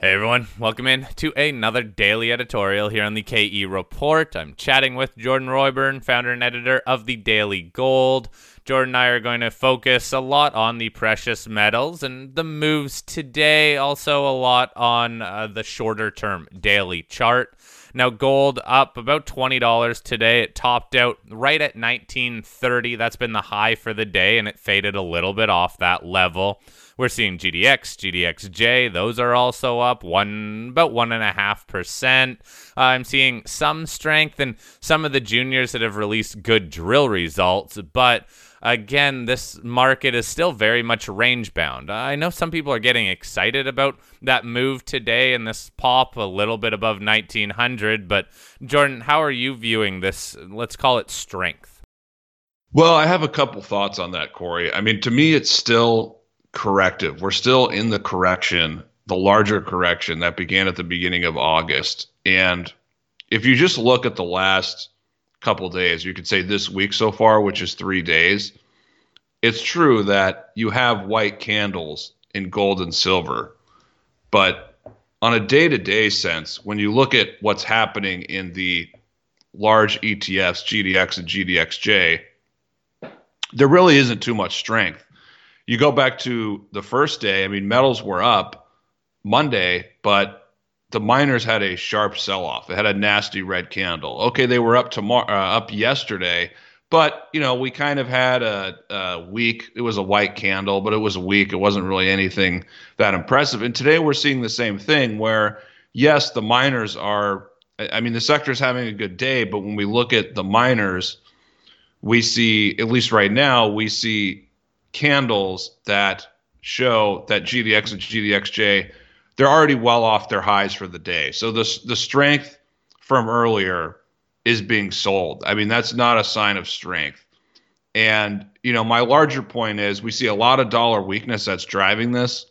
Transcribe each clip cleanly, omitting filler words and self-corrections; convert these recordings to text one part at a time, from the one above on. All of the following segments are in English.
Hey everyone, welcome in to another daily editorial here on the KE Report. I'm chatting with Jordan Royburn, founder and editor of the Daily Gold. Jordan and I are going to focus a lot on the precious metals and the moves today, also a lot on the shorter term daily chart. Now, gold up about $20 today. It topped out right at 1930. That's been the high for the day, and it faded a little bit off that level. We're seeing GDX, GDXJ. Those are also up about 1.5%. I'm seeing some strength in some of the juniors that have released good drill results, but again, this market is still very much range bound. I know some people are getting excited about that move today and this pop a little bit above 1900, but Jordan, how are you viewing this, let's call it strength? Well, I have a couple thoughts on that, Corey. I mean, to me, it's still corrective. We're still in the correction, the larger correction that began at the beginning of August. And if you just look at the last couple days, you could say this week so far, which is 3 days, it's true that you have white candles in gold and silver. But on a day-to-day sense, when you look at what's happening in the large ETFs, GDX and GDXJ, there really isn't too much strength. You go back to the first day, I mean, metals were up Monday, but the miners had a sharp sell-off. It had a nasty red candle. Okay, they were up yesterday, but, we kind of had a week. It was a white candle, but it was a week. It wasn't really anything that impressive. And today we're seeing the same thing where, yes, the miners are, I mean, the sector is having a good day, but when we look at the miners, we see, at least right now, we see candles that show that GDX and GDXJ, they're already well off their highs for the day. So the strength from earlier is being sold. I mean, that's not a sign of strength. And, my larger point is we see a lot of dollar weakness that's driving this.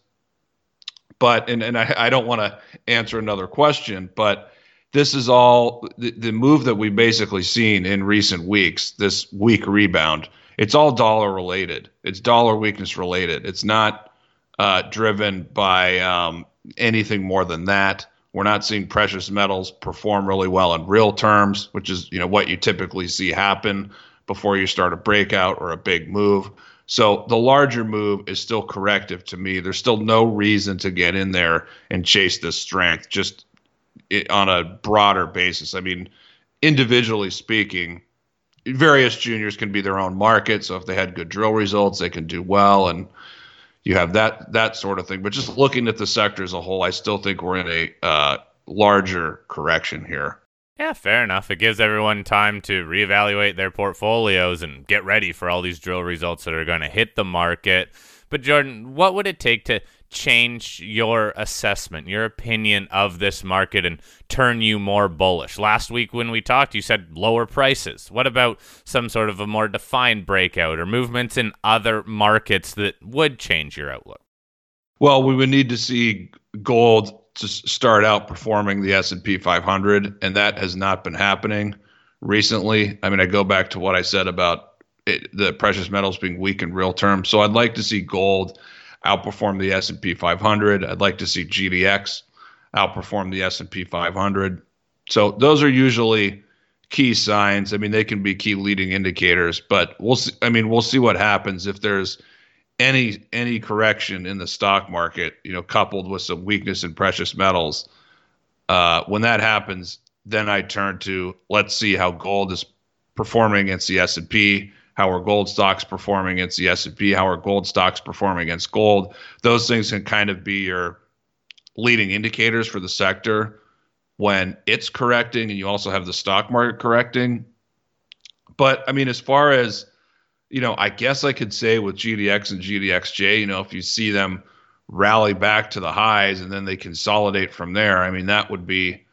But, and I don't want to answer another question, but this is all the move that we've basically seen in recent weeks, this weak rebound. It's all dollar related. It's dollar weakness related. It's not driven by anything more than that. We're not seeing precious metals perform really well in real terms, which is what you typically see happen before you start a breakout or a big move. So the larger move is still corrective to me. There's still no reason to get in there and chase this strength just on a broader basis. I mean, individually speaking, various juniors can be their own market. So if they had good drill results, they can do well, and you have that sort of thing. But just looking at the sector as a whole, I still think we're in a larger correction here. Yeah, fair enough. It gives everyone time to reevaluate their portfolios and get ready for all these drill results that are going to hit the market. But Jordan, what would it take to change your assessment, your opinion of this market and turn you more bullish? Last week when we talked, you said lower prices. What about some sort of a more defined breakout or movements in other markets that would change your outlook? Well, we would need to see gold to start outperforming the S&P 500, and that has not been happening recently. I mean, I go back to what I said about the precious metals being weak in real terms. So I'd like to see gold outperform the S&P 500. I'd like to see GDX outperform the S&P 500. So those are usually key signs. I mean, they can be key leading indicators, but we'll see. I mean, we'll see what happens if there's any correction in the stock market, coupled with some weakness in precious metals. When that happens, then I turn to, let's see how gold is performing against the S&P. How are gold stocks performing against the S&P? How are gold stocks performing against gold? Those things can kind of be your leading indicators for the sector when it's correcting, and you also have the stock market correcting. But, I mean, as far as, I guess I could say with GDX and GDXJ, if you see them rally back to the highs and then they consolidate from there, I mean, that would be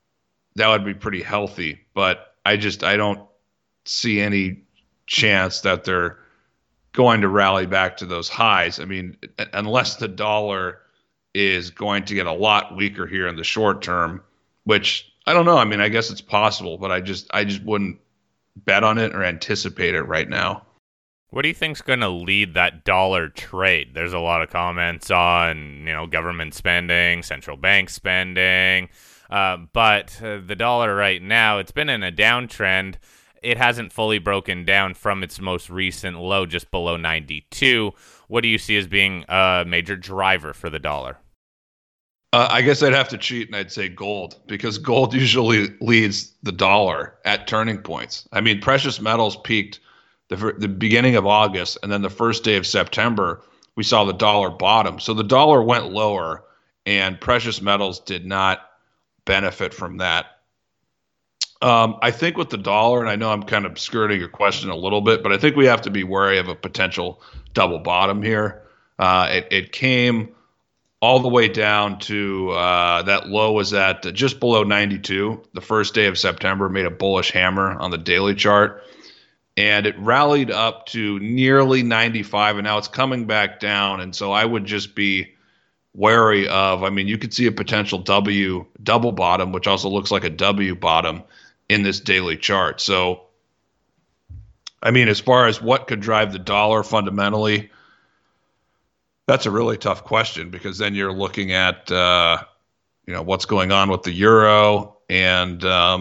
pretty healthy. But I don't see any chance that they're going to rally back to those highs. I mean, unless the dollar is going to get a lot weaker here in the short term, which I don't know. I mean, I guess it's possible, but I just wouldn't bet on it or anticipate it right now. What do you think's going to lead that dollar trade? There's a lot of comments on, government spending, central bank spending, but the dollar right now, it's been in a downtrend. It hasn't fully broken down from its most recent low, just below 92. What do you see as being a major driver for the dollar? I guess I'd have to cheat and I'd say gold, because gold usually leads the dollar at turning points. I mean, precious metals peaked the beginning of August, and then the first day of September, we saw the dollar bottom. So the dollar went lower, and precious metals did not benefit from that. I think with the dollar, and I know I'm kind of skirting your question a little bit, but I think we have to be wary of a potential double bottom here. It came all the way down to that low was at just below 92. The first day of September, made a bullish hammer on the daily chart, and it rallied up to nearly 95, and now it's coming back down. And so I would just be wary of, I mean, you could see a potential double bottom, which also looks like a W bottom in this daily chart. So, I mean, as far as what could drive the dollar fundamentally, that's a really tough question, because then you're looking at, what's going on with the euro, and,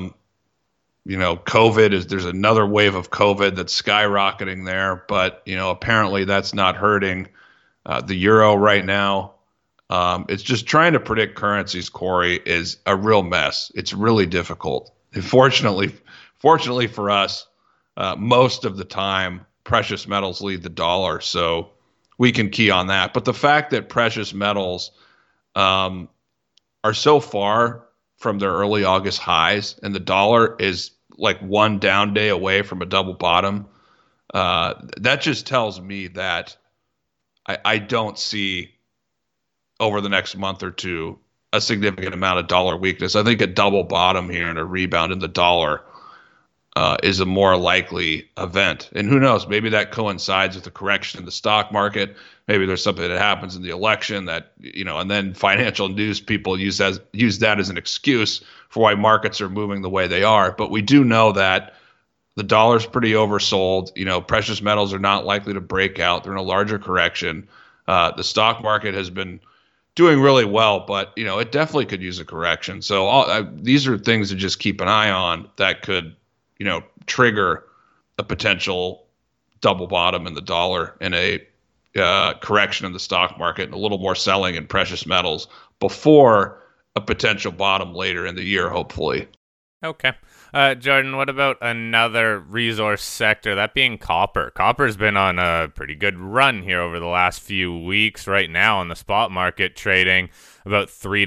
COVID there's another wave of COVID that's skyrocketing there, but, apparently that's not hurting the euro right now. It's just trying to predict currencies, Corey, is a real mess. It's really difficult. And fortunately for us, most of the time, precious metals lead the dollar, so we can key on that. But the fact that precious metals are so far from their early August highs, and the dollar is like one down day away from a double bottom, that just tells me that I don't see over the next month or two a significant amount of dollar weakness. I think a double bottom here and a rebound in the dollar is a more likely event. And who knows, maybe that coincides with the correction in the stock market. Maybe there's something that happens in the election that, and then financial news people use that as an excuse for why markets are moving the way they are. But we do know that the dollar's pretty oversold. Precious metals are not likely to break out. They're in a larger correction. The stock market has been doing really well, but, it definitely could use a correction. So these are things to just keep an eye on that could, trigger a potential double bottom in the dollar and a correction in the stock market and a little more selling in precious metals before a potential bottom later in the year, hopefully. Okay. Jordan, what about another resource sector, that being copper? Copper's been on a pretty good run here over the last few weeks. Right now on the spot market, trading about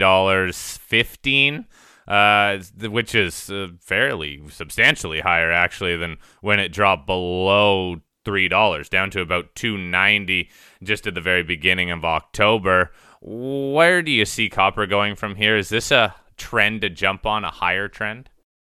$3.15. Which is fairly substantially higher, actually, than when it dropped below $3, down to about $2.90 just at the very beginning of October. Where do you see copper going from here? Is this a trend to jump on, a higher trend?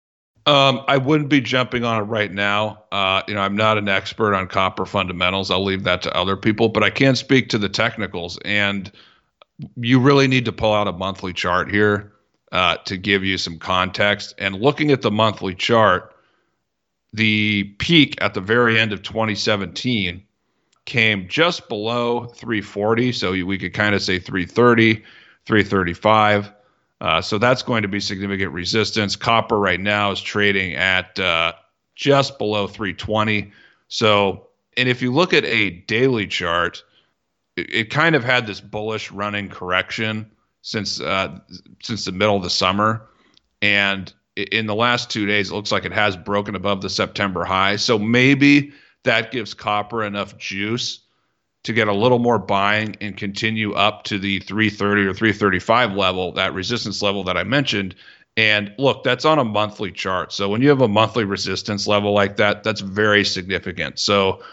I wouldn't be jumping on it right now. I'm not an expert on copper fundamentals. I'll leave that to other people, but I can speak to the technicals, and you really need to pull out a monthly chart here to give you some context. And looking at the monthly chart, the peak at the very end of 2017 came just below 340. So we could kind of say 330, 335. So that's going to be significant resistance. Copper right now is trading at just below 320. So, and if you look at a daily chart, it kind of had this bullish running correction since the middle of the summer, and in the last 2 days, it looks like it has broken above the September high. So maybe that gives copper enough juice to get a little more buying and continue up to the 330 or 335 level, that resistance level that I mentioned. And look, that's on a monthly chart. So when you have a monthly resistance level like that, that's very significant. So,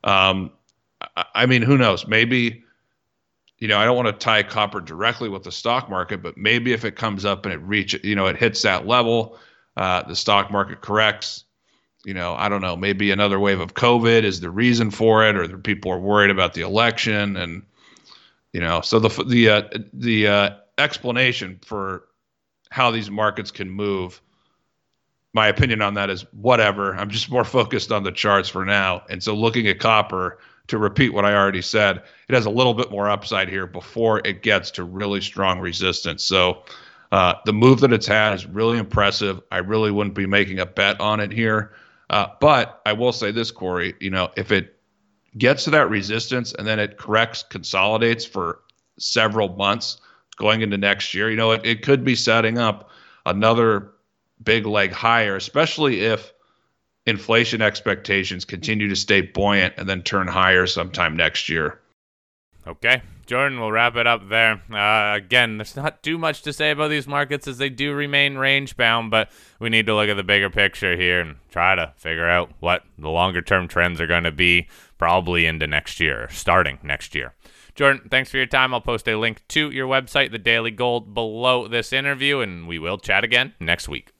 I mean, who knows? Maybe, I don't want to tie copper directly with the stock market, but maybe if it comes up and it hits that level, the stock market corrects. I don't know, maybe another wave of COVID is the reason for it, or the people are worried about the election. And, so the explanation for how these markets can move my opinion on that is whatever. I'm just more focused on the charts for now. And so looking at copper, to repeat what I already said, it has a little bit more upside here before it gets to really strong resistance. So the move that it's had is really impressive. I really wouldn't be making a bet on it here. But I will say this, Corey, if it gets to that resistance and then it corrects, consolidates for several months going into next year, it could be setting up another big leg higher, especially if inflation expectations continue to stay buoyant and then turn higher sometime next year. Okay, Jordan, we'll wrap it up there. Again, there's not too much to say about these markets as they do remain range-bound, but we need to look at the bigger picture here and try to figure out what the longer-term trends are going to be probably into next year, starting next year. Jordan, thanks for your time. I'll post a link to your website, The Daily Gold, below this interview, and we will chat again next week.